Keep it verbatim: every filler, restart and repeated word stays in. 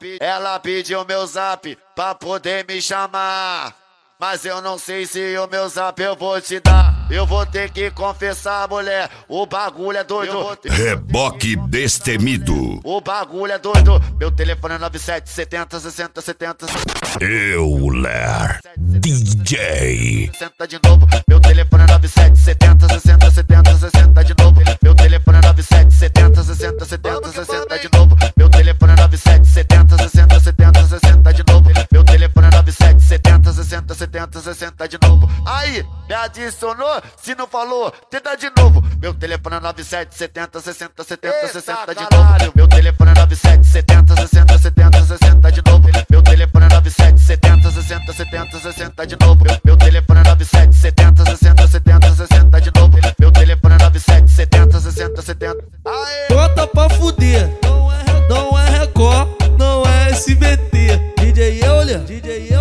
pe- ela pediu meu zap pra poder me chamar, mas eu não sei se o meu zap eu vou te dar. Eu vou ter que confessar, mulher, o bagulho é doido. Reboque destemido. O bagulho é doido. Meu telefone é nove sete setenta sessenta setenta. Euler D J. sessenta de novo. Meu telefone é nove sete setenta sessenta setenta sessenta de novo. Meu telefone é nove sete setenta sessenta setenta sessenta de novo. Meu telefone é nove sete setenta sessenta setenta sessenta de novo. Meu telefone é nove sete setenta sessenta setenta sessenta de novo. Aí, me adicionou? Se não falou, tenta de novo. Meu telefone é nove sete setenta sessenta setenta sessenta de novo. Meu telefone é nove sete setenta sessenta setenta sessenta de novo. Meu telefone é nove sete setenta sessenta setenta sessenta de novo. Meu telefone é nove sete setenta sessenta setenta sessenta de novo. Meu telefone é nove sete setenta sessenta setenta. Bota pra fuder, não é, não é Record, não é S B T. D J Euler, D J